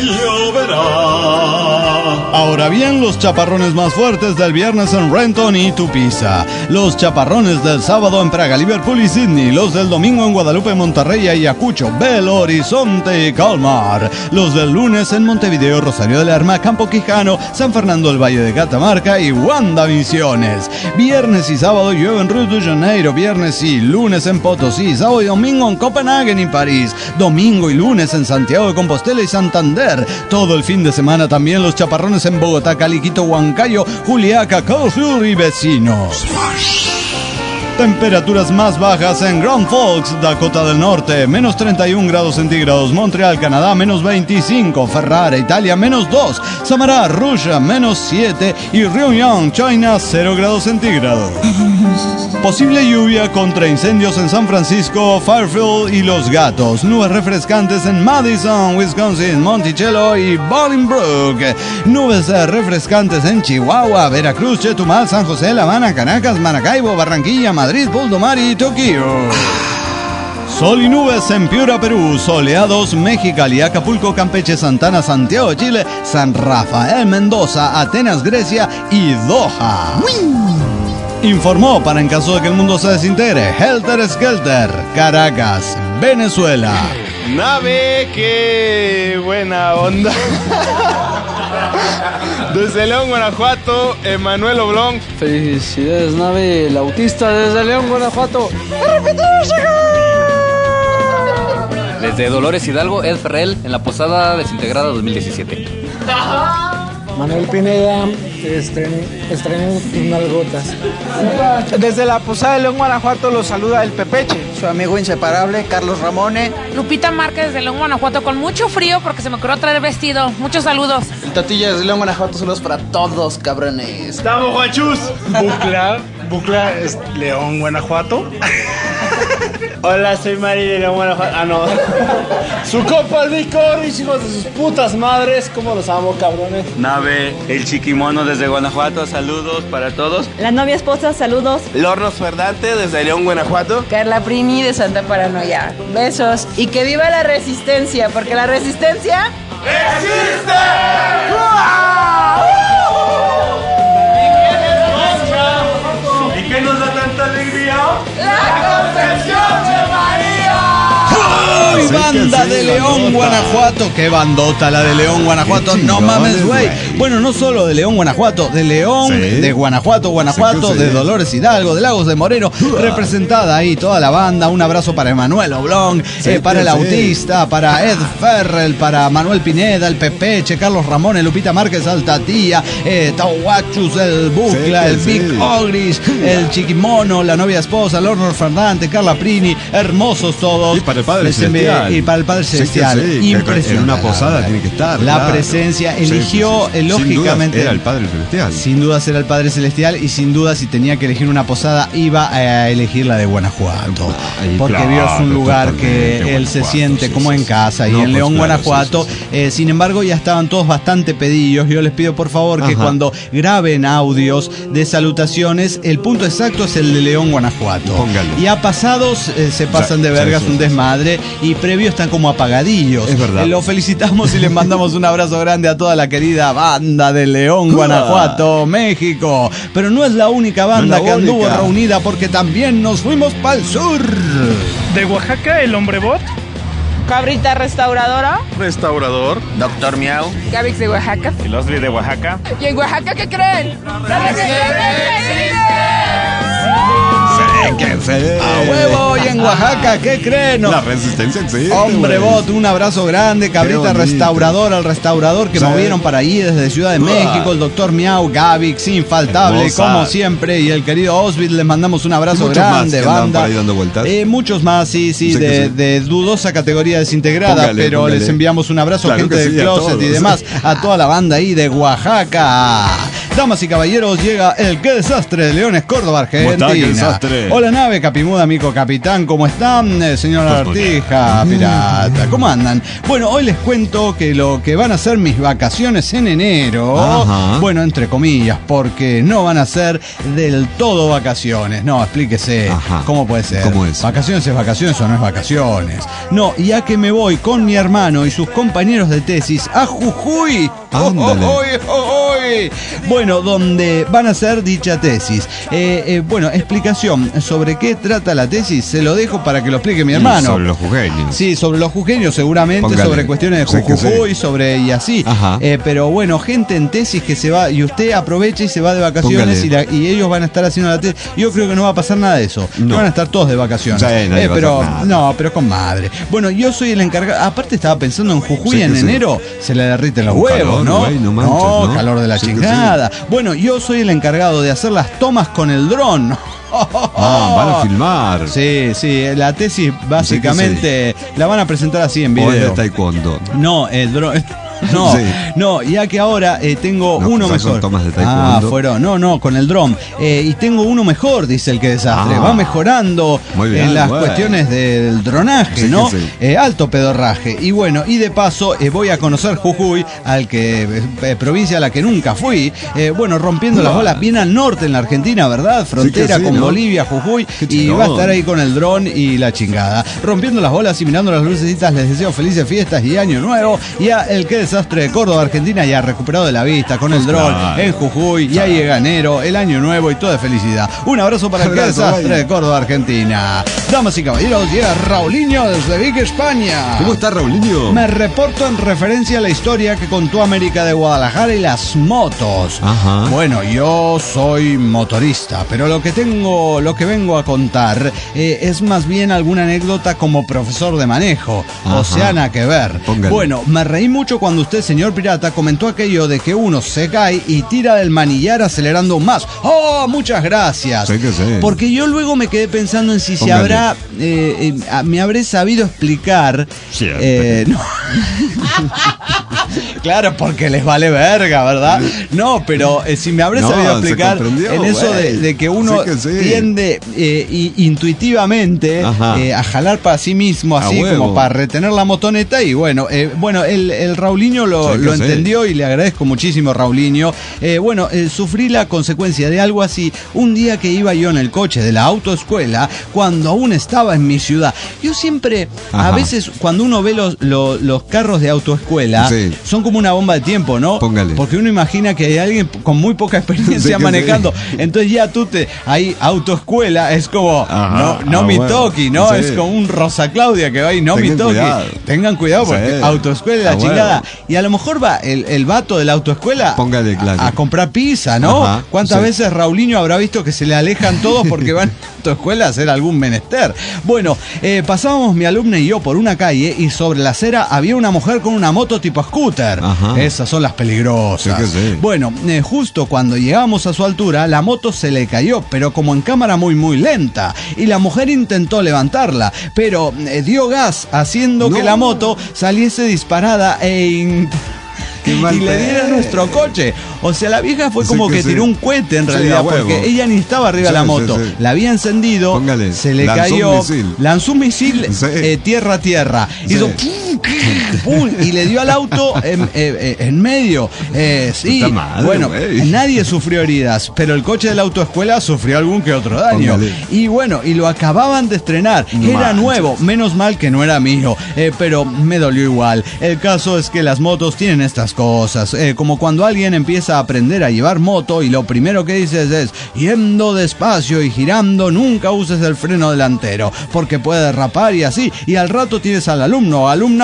Ahora bien, los chaparrones más fuertes del viernes en Renton y Tupiza. Los chaparrones del sábado en Praga, Liverpool y Sydney. Los del domingo en Guadalupe, Monterrey, Ayacucho, Belo Horizonte y Calmar. Los del lunes en Montevideo, Rosario de Lerma, Campo Quijano, San Fernando del Valle de Catamarca y Wanda Misiones. Viernes y sábado llueve en Río de Janeiro. Viernes y lunes en Potosí. Sábado y domingo en Copenhague y París. Domingo y lunes en Santiago de Compostela y Santander. Todo el fin de semana también los chaparrones en Bogotá, Cali, Quito, Huancayo, Juliaca, Carrefour y vecinos. Temperaturas más bajas en Grand Forks, Dakota del Norte, menos treinta y un grados centígrados. Montreal, Canadá, menos veinticinco. Ferrara, Italia, menos dos. Samará, Rusia, menos siete. Y Ryongyang, China, cero grados centígrados. Posible lluvia contra incendios en San Francisco, Fairfield y Los Gatos. Nubes refrescantes en Madison, Wisconsin, Monticello y Bolingbrook. Nubes refrescantes en Chihuahua, Veracruz, Chetumal, San José, La Habana, Caracas, Maracaibo, Barranquilla, Madrid, Puldumar y Tokio. Sol y nubes en Piura, Perú. Soleados, Mexicali, Acapulco, Campeche, Santana, Santiago, Chile, San Rafael, Mendoza, Atenas, Grecia y Doha. Informó, para en caso de que el mundo se desintegre, Helter Skelter, Caracas, Venezuela. Nave, qué buena onda. Desde León, Guanajuato, Emanuel Oblong. Felicidades, Nave, el autista desde León, Guanajuato. Desde Dolores Hidalgo, Ed Ferrell, en la Posada Desintegrada dos mil diecisiete. Manuel Pineda, estrené, estrené tus nalgotas. Desde la Posada de León, Guanajuato, los saluda el Pepeche. Su amigo inseparable, Carlos Ramone. Lupita Márquez desde León, Guanajuato, con mucho frío porque se me ocurrió traer vestido. Muchos saludos. El Tatilla desde León, Guanajuato, saludos para todos, cabrones. ¡Estamos, Juanchus! Bucla, Bucla es León, Guanajuato. Hola, soy Mari de León, Guanajuato. Ah, no. Su compa el Vicor, hijos de sus putas madres. ¿Cómo los amo, cabrones? Nave, el Chiquimono desde Guanajuato, saludos para todos. La novia esposa, saludos. Lornos Ferdante desde León, Guanajuato. Carla Prini de Santa Paranoia. Besos. Y que viva la resistencia, porque la resistencia... ¡existe! ¿Y qué nos da tanta alegría? ¡La Concepción de María! ¡Uy, banda de León, Guanajuato! ¡Qué bandota la de León, Guanajuato! ¡No mames, güey! Bueno, no solo de León, Guanajuato, de León, sí. de Guanajuato, Guanajuato, sí, de Dolores Hidalgo, de Lagos de Moreno, uh. representada ahí toda la banda. Un abrazo para Emanuel Oblong, sí, eh, para el sí. autista, para Ed Ferrell, para Manuel Pineda, el Pepeche, Carlos Ramón, el Lupita Márquez, Altatía, eh, Tauachus, el Bucla, sí, el sí. Big Ogris, el Chiquimono, la novia esposa, Lornor Fernante, Carla Prini, hermosos todos. Y para el Padre Celestial. Y para el Padre Celestial. Sí, sí, impresionante. En una posada tiene que estar. La claro. presencia eligió, sí, sí, sí. lógicamente. Era el Padre Celestial. Sin duda era el Padre Celestial y sin duda si tenía que elegir una posada iba a elegir la de Guanajuato. Ay, porque claro, vio es un lugar que él se siente sí, como sí, en casa. Sí. Y no, en pues León, claro, Guanajuato. Sí, sí, sí. Eh, sin embargo, ya estaban todos bastante pedidos. Yo les pido por favor que Ajá. cuando graben audios de salutaciones, el punto exacto es el de León, Guanajuato. Póngalo. Y a pasados eh, se pasan de vergas sí, sí, un desmadre y previo están como apagadillos. Es verdad. Eh, lo felicitamos y les mandamos un abrazo grande a toda la querida banda de León, Guanajuato, México. Pero no es la única banda no la que única. anduvo reunida porque también nos fuimos para el sur. De Oaxaca, el hombre bot. Cabrita restauradora. Restaurador. Doctor Miau. Gavix de Oaxaca. Y Losby de Oaxaca. ¿Y en Oaxaca qué creen? ¡La resistencia existe! ¡Qué feo! ¡A huevo! Y en Oaxaca, ¿qué creen? La resistencia existe. Hombre, güey. Bot, un abrazo grande, cabrita restaurador, al restaurador que ¿Sí? movieron para allí desde Ciudad de Uah. México, el doctor Miau, Gavix, infaltable, Hermosa. como siempre, y el querido Osbit, les mandamos un abrazo Muchos más grande, que andaban banda. por ahí dando vueltas. Eh, muchos más, sí, sí, Sí que de, sí. de dudosa categoría desintegrada, Póngale, pero póngale. les enviamos un abrazo, Claro gente que del sí, a closet y todos. demás, a toda la banda ahí de Oaxaca. Damas y caballeros, llega el Qué Desastre de Leones, Córdoba, ¿Cómo está? Argentina. ¡Qué desastre! Hola nave, Capimuda, amigo capitán, ¿cómo están? Eh, señor Artija, pirata, ¿cómo andan? Bueno, hoy les cuento que lo que van a ser mis vacaciones en enero, Ajá. bueno, entre comillas, porque no van a ser del todo vacaciones. No, explíquese. Ajá. ¿Cómo puede ser? ¿Cómo es? ¿Vacaciones es vacaciones o no es vacaciones? No, ya que me voy con mi hermano y sus compañeros de tesis a Jujuy. Ándale. ¡Oh, oh, oh, oh! Bueno, donde van a hacer dicha tesis. Eh, eh, bueno, explicación sobre qué trata la tesis, se lo dejo para que lo explique mi hermano. Sobre los jujeños. Sí, sobre los jujeños seguramente, Póngale. sobre cuestiones de Sé que Jujuy, sí. sobre y así. Ajá. Eh, pero bueno, gente en tesis que se va y usted aprovecha y se va de vacaciones y, la- y ellos van a estar haciendo la tesis. Yo creo que no va a pasar nada de eso. No. Van a estar todos de vacaciones. Sí, nadie Eh, va a pero hacer nada. no, pero con madre. Bueno, yo soy el encargado. Aparte estaba pensando en Jujuy Sí que en sí. enero, se le derriten los Un huevos, calor, ¿no? güey, no manches, ¿no? calor de la Sí que chingada. Bueno, yo soy el encargado de hacer las tomas con el dron. Ah, van a filmar. Sí, sí, la tesis básicamente la van a presentar así en O es de video. taekwondo. No, el dron. No, Sí. no, ya que ahora eh, tengo No, uno quizás son mejor. tomas de Ah, taekwondo. fueron. No, no, con el dron. Eh, y tengo uno mejor, dice el que desastre. Ah. Va mejorando Muy bien, en las bueno. cuestiones del dronaje, Sí que ¿no? sí. Eh, alto pedorraje. Y bueno, y de paso eh, voy a conocer Jujuy, al que eh, provincia a la que nunca fui. Eh, bueno, rompiendo las Ah. bolas bien al norte en la Argentina, ¿verdad? Frontera sí, con ¿no? Bolivia, Jujuy. Qué Y chingón. va a estar ahí con el dron y la chingada. Rompiendo las bolas y mirando las lucecitas, les deseo felices fiestas y año nuevo. Y a el que desastre de Córdoba, Argentina, ya recuperado de la vista con el dron Claro. en Jujuy. Ya llega enero, el año nuevo y toda felicidad. Un abrazo para el que Abrazo, desastre güey. de Córdoba, Argentina. Damas y caballeros, llega Raulinho desde Vic, España. ¿Cómo está, Raulinho? Me reporto en referencia a la historia que contó América de Guadalajara y las motos. Ajá. Bueno, yo soy motorista, pero lo que tengo, lo que vengo a contar eh, es más bien alguna anécdota como profesor de manejo. Ajá. O sea, nada que ver. Póngale. Bueno, me reí mucho cuando usted, señor pirata, comentó aquello de que uno se cae y tira del manillar acelerando más. ¡Oh, muchas gracias! Sí que sí. Porque yo luego me quedé pensando en si se Póngale. habrá, eh, eh, a- me habré sabido explicar. Siempre. eh, no. Claro, porque les vale verga, ¿verdad? No, pero eh, si me habré No, sabido se explicar comprendió, en eso de, güey. de que uno Sí que sí. tiende eh, i- intuitivamente Ajá. eh, a jalar para sí mismo, A así huevo. como para retener la motoneta. Y bueno, eh, bueno, el, el Raulinho lo, Sí que lo sí. entendió y le agradezco muchísimo, Raulinho. Eh, bueno, eh, sufrí la consecuencia de algo así un día que iba yo en el coche de la autoescuela cuando aún estaba en mi ciudad. Yo siempre, a Ajá. veces, cuando uno ve los, los, los carros de autoescuela, Sí. son como una bomba de tiempo, ¿no? Póngale. Porque uno imagina que hay alguien con muy poca experiencia Sí que manejando. sí. Entonces ya tú te, ahí autoescuela es como, Ajá, no, no ah, mi bueno. toki, ¿no? Sí. Es como un Rosa Claudia que va ahí, no mi Tengan toki. cuidado. Tengan cuidado porque Sí. autoescuela y la Ah, chingada. bueno. Y a lo mejor va el, el vato de la autoescuela Póngale, claro. a, a comprar pizza, ¿no? Ajá, ¿Cuántas sí. veces Raulinho habrá visto que se le alejan todos porque van a la autoescuela a hacer algún menester? Bueno, eh, pasábamos mi alumna y yo por una calle y sobre la acera había una mujer con una moto tipo scooter. Ajá. Esas son las peligrosas. Sí que sí. Bueno, eh, justo cuando llegamos a su altura, la moto se le cayó, pero como en cámara muy muy lenta. Y la mujer intentó levantarla, pero eh, dio gas haciendo No. que la moto saliese disparada e in- Qué mal y le diera pedo. nuestro coche. O sea, la vieja fue Sí como que que sí. tiró un cohete en Sí, realidad, a huevo. porque ella ni estaba arriba de la Sí, moto. sí, sí. La había encendido, Póngale, se le lanzó un cayó, misil. lanzó un misil Sí. eh, tierra a tierra. Sí. Hizo pum, pum, y le dio al auto en, eh, eh, en medio. Eh, sí, Puta madre, bueno, güey. nadie sufrió heridas, pero el coche de la autoescuela sufrió algún que otro daño. Póngale. Y bueno, y lo acababan de estrenar. Era Manches. nuevo, menos mal que no era mío, eh, pero me dolió igual. El caso es que las motos tienen estas cosas, eh, como cuando alguien empieza a aprender a llevar moto y lo primero que dices es, yendo despacio y girando, nunca uses el freno delantero, porque puede derrapar y así, y al rato tienes al alumno o alumna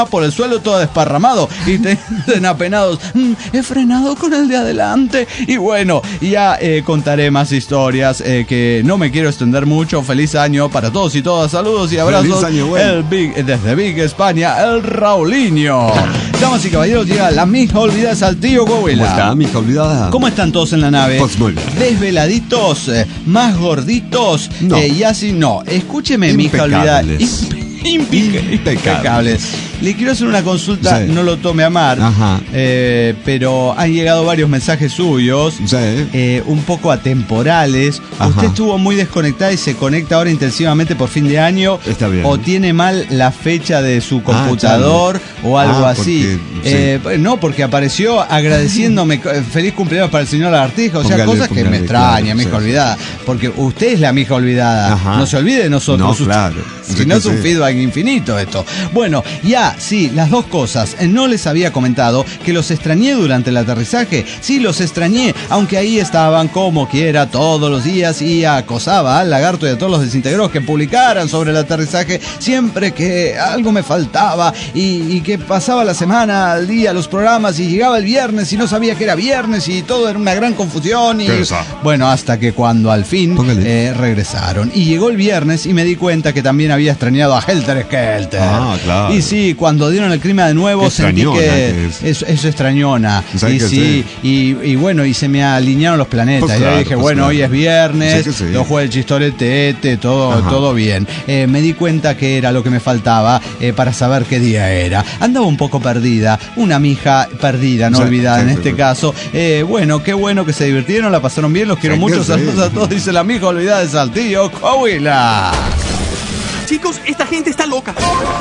por el suelo todo desparramado y te dicen apenados, mmm, he frenado con el de adelante. Y bueno, ya eh, contaré más historias eh, que no me quiero extender mucho. Feliz año para todos y todas. Saludos y abrazos. Feliz año, güey. El Big, desde Big España, el Raulinho. Damas y caballeros, llega la mija olvidada Saltillo, Coahuila. ¿Cómo está, mija olvidada? ¿Cómo están todos en la nave? Pues muy bien. Desveladitos, eh, más gorditos, no. eh, y así no. Escúcheme, mija olvidada. Impecables. Impecables. Le quiero hacer una consulta, sí. No lo tome a mal, eh, pero han llegado varios mensajes suyos, sí. eh, un poco atemporales. Ajá. Usted estuvo muy desconectada y se conecta ahora intensivamente por fin de año. Está bien. O tiene mal la fecha de su computador ah, o algo ah, así. Porque, eh, sí. No, porque apareció agradeciéndome feliz cumpleaños para el señor Lagartija. O sea, póngale, cosas que me extrañan, claro, mija sí. olvidada. Porque usted es la mija olvidada. Ajá. No se olvide de nosotros. No, claro. Si no es un feedback infinito esto. Bueno, ya, sí, las dos cosas. No les había comentado que los extrañé durante el aterrizaje. Sí, los extrañé, aunque ahí estaban como quiera todos los días y acosaba al lagarto y a todos los desintegrados que publicaran sobre el aterrizaje siempre que algo me faltaba y, y que pasaba la semana, al día, los programas y llegaba el viernes y no sabía que era viernes y todo era una gran confusión y bueno, hasta que cuando al fin eh, regresaron y llegó el viernes y me di cuenta que también había extrañado a Helter Skelter. Ah, claro. Y sí, cuando dieron el clima de nuevo sentí que es. eso, eso extrañona. Y sí, sí. Y, y bueno, y se me alinearon los planetas. Pues claro, y dije, pues bueno, claro. Hoy es viernes, sí sí. Lo juega el chistorete, todo, todo bien. Eh, me di cuenta que era lo que me faltaba eh, para saber qué día era. Andaba un poco perdida, una mija perdida, no sí, olvidada sí, en sí, este sí. caso. Eh, bueno, qué bueno que se divirtieron, la pasaron bien, los quiero sí, mucho. Saludos sí. a todos, dice la mija olvidada de Saltillo, Coahuila. Chicos, esta gente está loca.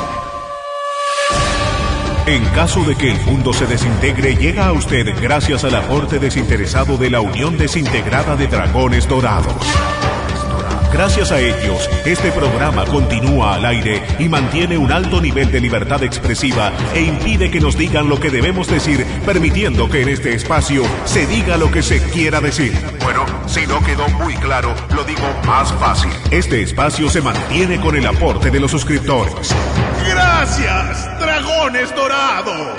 En caso de que el mundo se desintegre, llega a usted gracias al aporte desinteresado de la Unión Desintegrada de Dragones Dorados. Gracias a ellos, este programa continúa al aire y mantiene un alto nivel de libertad expresiva e impide que nos digan lo que debemos decir, permitiendo que en este espacio se diga lo que se quiera decir. Bueno, si no quedó muy claro, lo digo más fácil. Este espacio se mantiene con el aporte de los suscriptores. ¡Gracias, Dragones Dorados!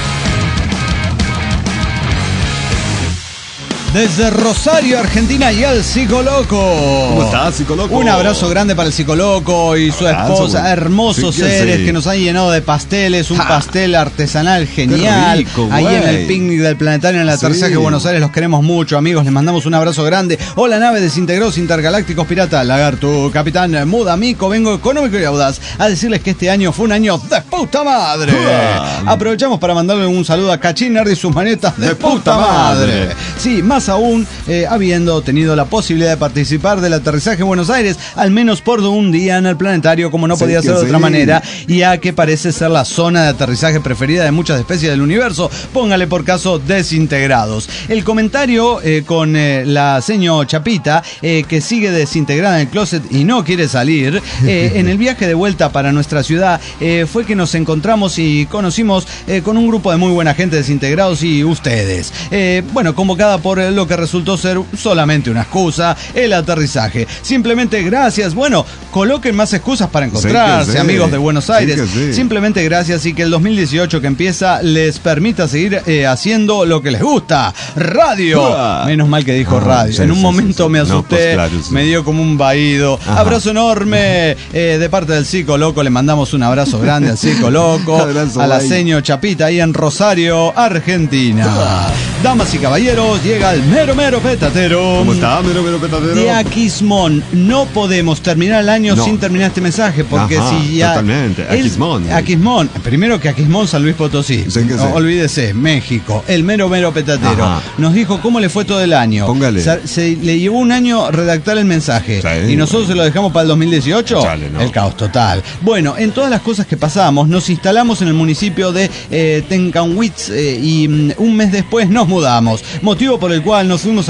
Desde Rosario, Argentina, y el Psicoloco. ¿Cómo estás, Psicoloco? Un abrazo grande para el Psicoloco y su esposa. Hermosos sí, seres sí. que nos han llenado de pasteles. Un ja. pastel artesanal genial. Rico, ahí en el picnic del planetario en el aterrizaje sí. de Buenos Aires. Los queremos mucho, amigos. Les mandamos un abrazo grande. Hola, nave desintegrados intergalácticos pirata. Lagarto, capitán Muda, Mico. Vengo económico y audaz a decirles que este año fue un año de puta madre. Uh. Aprovechamos para mandarle un saludo a Cachín Nerd y sus manetas de, de puta, puta madre. madre. Sí, más aún eh, habiendo tenido la posibilidad de participar del aterrizaje en Buenos Aires, al menos por un día en el planetario, como no sí, podía ser de sí. otra manera, ya que parece ser la zona de aterrizaje preferida de muchas especies del universo. Póngale por caso desintegrados. El comentario eh, con eh, la seño Chapita, eh, que sigue desintegrada en el closet y no quiere salir, eh, en el viaje de vuelta para nuestra ciudad, eh, fue que nos encontramos y conocimos eh, con un grupo de muy buena gente desintegrados y ustedes. Eh, bueno, convocada por el lo que resultó ser solamente una excusa, el aterrizaje. Simplemente gracias. Bueno, coloquen más excusas para encontrarse, sí sí. amigos de Buenos Aires. Sí sí. Simplemente gracias y que el dos mil dieciocho que empieza les permita seguir eh, haciendo lo que les gusta. Radio. Uh, Menos mal que dijo ah, radio. Sí, en un sí, momento sí, sí. me asusté, no, pues, claro, sí. me dio como un vaído. Ajá. Abrazo enorme eh, de parte del Psicoloco. Le mandamos un abrazo grande al Psicoloco, a la seño Chapita ahí en Rosario, Argentina. Uh. Damas y caballeros, llega el mero mero petatero. ¿Cómo está, mero mero petatero? De Aquismón. No podemos terminar el año no. sin terminar este mensaje, porque Ajá, si ya... Totalmente, Aquismón. El, Aquismón. Primero que Aquismón, San Luis Potosí. Sí, no, sí. Olvídese, México. El mero mero petatero. Ajá. Nos dijo cómo le fue todo el año. Póngale. Se, se le llevó un año redactar el mensaje. Sí, y nosotros bueno. se lo dejamos para el dos mil dieciocho. Chale, no. El caos total. Bueno, en todas las cosas que pasamos, nos instalamos en el municipio de eh, Tencanwitz eh, y um, un mes después nos mudamos. Motivo por el cual nos fuimos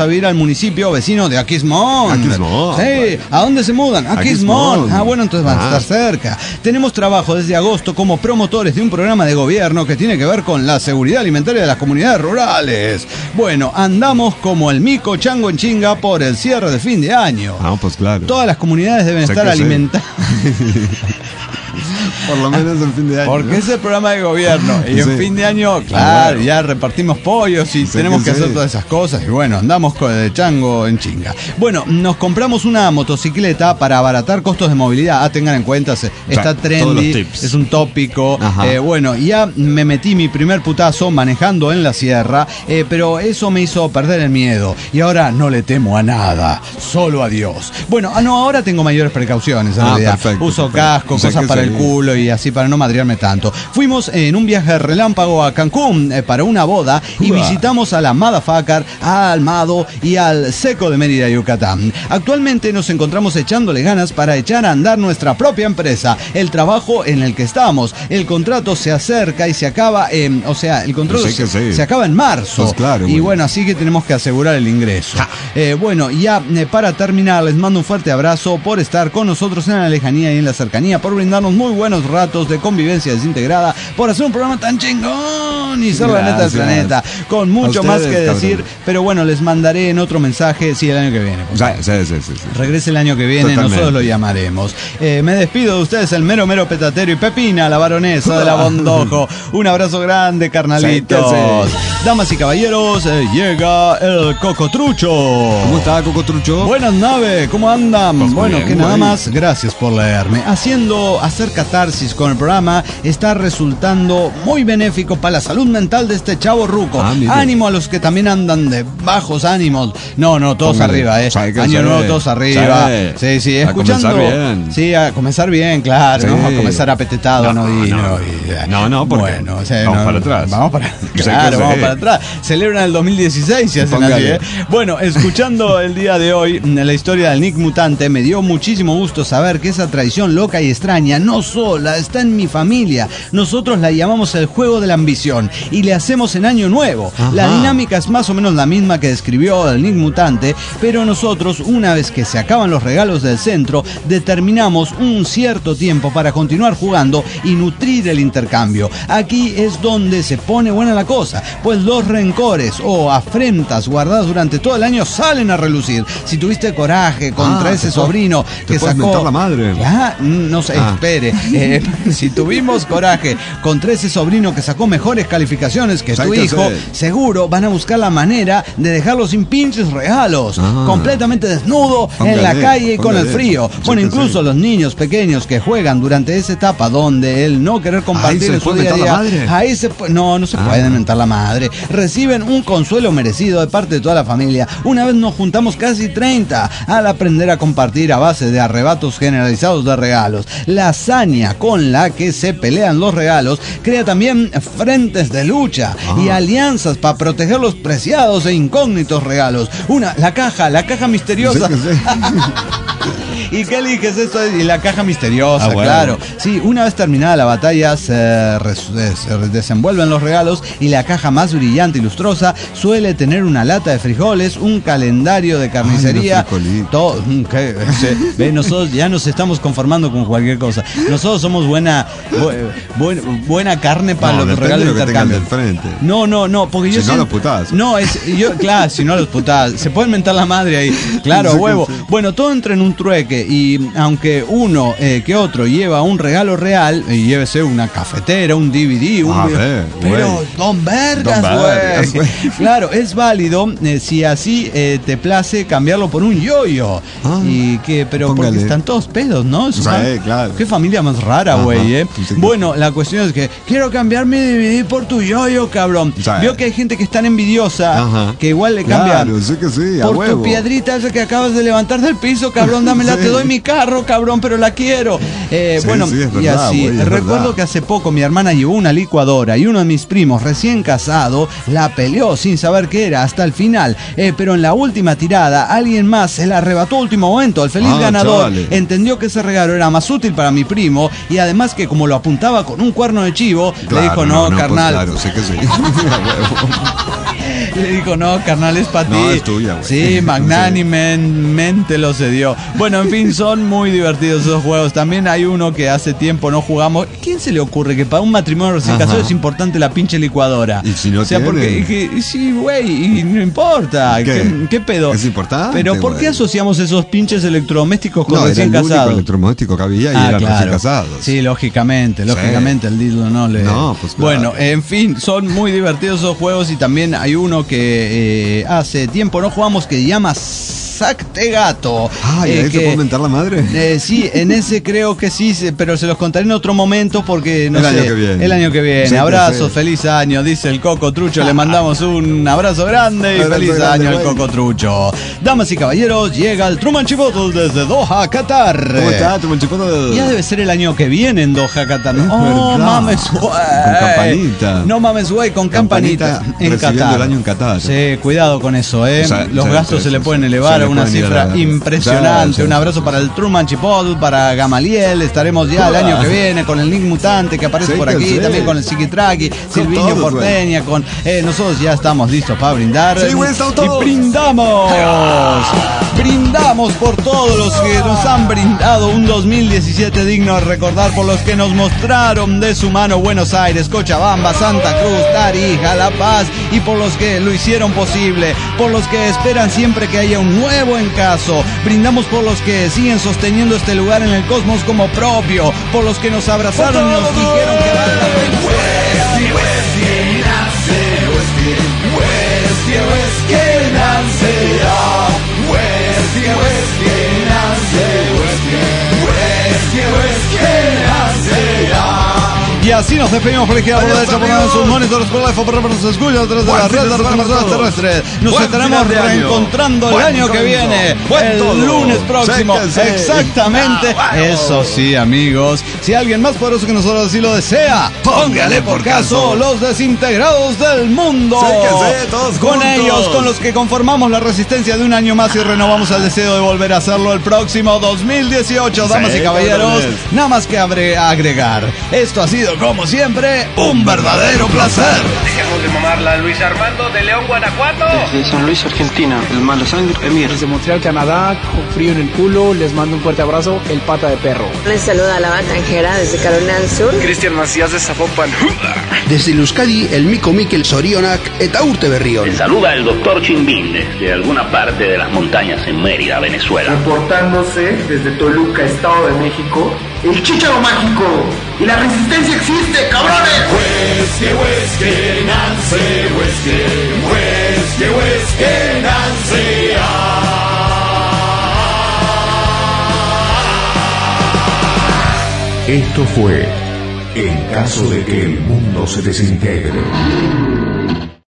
a vivir al municipio vecino de Aquismón. Aquismón. Sí, ¿a dónde se mudan? Aquismón. Aquismón. Ah, bueno, entonces van a Ah. estar cerca. Tenemos trabajo desde agosto como promotores de un programa de gobierno que tiene que ver con la seguridad alimentaria de las comunidades rurales. Bueno, andamos como el mico chango en chinga por el cierre de fin de año. Ah, pues claro. Todas las comunidades deben Sé estar que sí. alimentadas. Por lo menos en fin de año. Porque ¿no? es el programa de gobierno. Y en Sí. fin de año, claro, Ah, bueno. ya repartimos pollos y Sé tenemos que que hacer sí. todas esas cosas. Y bueno, andamos con el chango en chinga. Bueno, nos compramos una motocicleta para abaratar costos de movilidad. Ah, tengan en cuenta, se- está todos trendy, los tips. es un tópico. Ajá. Eh, bueno, ya me metí mi primer putazo manejando en la sierra, eh, pero eso me hizo perder el miedo. Y ahora no le temo a nada, solo a Dios. Bueno, ah, no, ahora tengo mayores precauciones en Ah, realidad. perfecto, Uso perfecto. casco, Sé cosas que para sí. el culo y así para no madrearme tanto. Fuimos en un viaje relámpago a Cancún eh, para una boda y Uah. visitamos a la Motherfucker, a Almado y al Seco de Mérida, Yucatán. Actualmente nos encontramos echándole ganas para echar a andar nuestra propia empresa, el trabajo en el que estamos. El contrato se acerca y se acaba, eh, o sea, el contrato Pues sí que se, sí. se acaba en marzo. Pues claro, y bueno. bueno, así que tenemos que asegurar el ingreso. Eh, bueno, ya eh, para terminar, les mando un fuerte abrazo por estar con nosotros en la lejanía y en la cercanía, por brindarnos muy buenos ratos de convivencia desintegrada, por hacer un programa tan chingón y ser la neta del Gracias. planeta, con mucho A más que ustedes, decir, cabrones. pero bueno, les mandaré en otro mensaje, sí, el año que viene. por favor. Sí, sí, sí, sí, sí. Regrese el año que viene, Totalmente. nosotros lo llamaremos. Eh, me despido de ustedes, el mero mero petatero y Pepina, la baronesa de la Bondojo. Un abrazo grande, carnalitos. Sí, sí. Damas y caballeros, eh, llega el Cocotrucho. ¿Cómo está, Cocotrucho? Buenas naves, ¿cómo andan? Pues muy bueno, bien, que muy nada bien. más, gracias por leerme. Haciendo, hacer catarsis con el programa está resultando muy benéfico para la salud mental de este chavo ruco. Ah, mire. Ánimo a los que también andan de bajos ánimos. No, no, todos Póngale. arriba, eh. Sabe que Año sabe. nuevo, todos arriba. Sabe. Sí, sí, A escuchando. comenzar bien. Sí, a comenzar bien, claro, Sí. ¿no? A comenzar apetetado, No, no, y- no, no, no. y- No, no, porque bueno, o sea, vamos no, para atrás. Vamos para, que claro, sí. vamos para atrás. Celebran el dos mil dieciséis y hacen así, Póngale. ¿eh? Bueno, escuchando el día de hoy la historia del Nick Mutante, me dio muchísimo gusto saber que esa tradición loca y extraña no sola está en mi familia. Nosotros la llamamos el juego de la ambición y le hacemos en año nuevo. Ajá. La dinámica es más o menos la misma que describió el Nick Mutante, pero nosotros, una vez que se acaban los regalos del centro, determinamos un cierto tiempo para continuar jugando y nutrir el intercambio. Aquí es donde se pone buena la cosa, pues los rencores o afrentas guardadas durante todo el año salen a relucir. Si tuviste coraje contra Ah, ese te sobrino te que puedes sacó... mentar la madre. Ah, no sé, Ah. espere. Eh, si tuvimos coraje contra ese sobrino que sacó mejores calificaciones que ¿Sabe tu qué hijo, hacer? seguro van a buscar la manera de dejarlo sin pinches regalos, Ah. completamente desnudo en la Póngale, calle y con el póngale. frío. Sí Bueno, que incluso sí. los niños pequeños que juegan durante esa etapa donde el no querer compartir Ahí se en su puede día a mentar la día, madre. ahí se pu- no, no se Ah. puede mentar la madre. Reciben un consuelo merecido de parte de toda la familia. Una vez nos juntamos casi treinta al aprender a compartir a base de arrebatos generalizados de regalos. La hazaña con la que se pelean los regalos crea también frentes de lucha y alianzas para proteger los preciados e incógnitos regalos. Una, la caja, la caja misteriosa. Sí que sí. ¿Y qué eliges esto? Y la caja misteriosa, Ah, bueno. claro. Sí, una vez terminada la batalla se, res- se desenvuelven los regalos y la caja más brillante y lustrosa suele tener una lata de frijoles, un calendario de carnicería. Ay, los frijolitos. todo, mm, ¿qué? Se- ve, nosotros ya nos estamos conformando con cualquier cosa. Nosotros somos buena bu- buen- buena carne para No, los depende regalos de de lo que tengan intercambio. del frente. No, no, no, porque yo Si no, siento- los putazos. No, es yo, claro, si no los putadas. Se pueden mentar la madre ahí. Claro, a Sí que huevo. sí. Bueno, todo entra en un trueque y aunque uno eh, que otro lleva un regalo real, y llévese una cafetera, un D V D, un A video- ver, pero güey. don vergas, Don vergas, güey. güey. Claro, es válido eh, si así eh, te place cambiarlo por un yoyo. Ah, y que, pero porque póngale. están todos pedos, ¿no? Es Sí, una- claro. Qué familia más rara, Ajá, güey, eh. sí, sí, sí. Bueno, la cuestión es que quiero cambiar mi D V D por tu yoyo, cabrón. Sí. Vio que hay gente que es tan envidiosa Ajá. que igual le cambia. Claro, sí que sí, a Por huevo. tu piedrita esa que acabas de levantar del piso, cabrón, dámela, Sí. te doy mi carro, cabrón, pero la quiero. Eh, Sí, bueno, sí, es y verdad, así. güey, es Recuerdo verdad. que hace poco mi hermana llevó una licuadora y uno de mis primos, recién casado, la peleó sin saber qué era hasta el final. Eh, pero en la última tirada, alguien más se la arrebató a último momento. El feliz Ah, ganador chale. entendió que ese regalo era más útil para mi primo y además que como lo apuntaba con un cuerno de chivo, le Claro, dijo, no, pues carnal. claro, sí que sí. A huevo. Le dijo, no, carnal, es para ti. No, es tuya, güey. Sí, magnánimemente lo cedió. Bueno, en fin, son muy divertidos esos juegos. También hay uno que hace tiempo no jugamos. ¿Quién se le ocurre que para un matrimonio recién Ajá. casado es importante la pinche licuadora? Y si no o sea, tiene. porque que, sí, güey, y no importa. ¿Qué? ¿Qué, qué pedo? Es importante. Pero ¿por güey. qué asociamos esos pinches electrodomésticos con No, era recién el único casados? electrodoméstico que había y Ah, eran claro. recién casados. Sí, lógicamente, lógicamente el dildo no le... No, pues claro. Bueno, en fin, son muy divertidos esos juegos y también hay uno que eh, hace tiempo no jugamos que se llama Sacte Gato. Ah, ¿y eh, ahí que, se puede mentar la madre? Eh, sí, en ese creo que sí, se- pero se los contaré en otro momento porque no El sé. año que viene. El año que viene. Sí, Abrazos, sí. feliz año, dice el Coco Trucho. Le mandamos un abrazo grande y Abrazo feliz grande, año al güey. Coco Trucho. Damas y caballeros, llega el Truman Chipotle desde Doha, Qatar. ¿Cómo está, Truman Chipotle? Ya debe ser el año que viene en Doha, Qatar. Oh, verdad. mames, güey. Con campanita. No mames, güey, con campanita. Campanita en recibiendo Qatar. el año en Qatar. Sí, cuidado con eso, ¿eh? O sea, Los sí, gastos sí, se le sí, pueden sí. elevar Se le a una pueden ir cifra a la- impresionante. Sí, sí. Un abrazo para el Truman Chipotle, para Gamaliel. Estaremos ya el año que viene con el Nick Mutante que aparece Sí, por que aquí, sí. también con el Psiquitraqui, Silviño todos, güey. Porteña, con eh, nosotros ya estamos listos para brindar. Sí, güey, estamos y todos. brindamos. Brindamos por todos los que nos han brindado un dos mil diecisiete digno de recordar, por los que nos mostraron de su mano Buenos Aires, Cochabamba, Santa Cruz, Tarija, La Paz, y por los que lo hicieron posible, por los que esperan siempre que haya un nuevo encaso. Brindamos por los que siguen sosteniendo este lugar en el cosmos como propio, por los que nos abrazaron y nos dijeron que vale la pena. Y así nos despedimos por la izquierda, por la derecha, por la sus monitores, por la F, por la se escucha a través de la red de retransmisoras terrestres. Nos Buen estaremos final de año. reencontrando el Buen año que comienzo. viene, Buen el todo. lunes próximo. Séquense. Exactamente. Ah, bueno. Eso sí, amigos. Si alguien más poderoso que nosotros así lo desea, póngale por caso los desintegrados del mundo. Séquense todos Con juntos. ellos, con los que conformamos la resistencia de un año más y renovamos el deseo de volver a hacerlo el próximo dos mil dieciocho. Damas y Sí, caballeros, cabrones. nada más que abre- agregar. Esto ha sido, como siempre, un verdadero placer. Dejemos de mamarla. Luis Armando de León, Guanajuato. Desde San Luis, Argentina, el malo sangre Emir. Desde Montreal, Canadá, con frío en el culo, les mando un fuerte abrazo, el pata de perro. Les saluda la Batanjera desde Carolina del Sur. Cristian Macías de Zapopan. Desde Euskadi, el Mico Mikel Sorionak eta Urte Berrión. Le saluda el doctor Chimbín desde alguna parte de las montañas en Mérida, Venezuela. Reportándose desde Toluca, Estado de México, el Chícharo Mágico. Y la resistencia existe, cabrones. Whisky, whisky, Nancy, whisky, whisky, whisky, Nancy. Esto fue En caso de que el mundo se desintegre.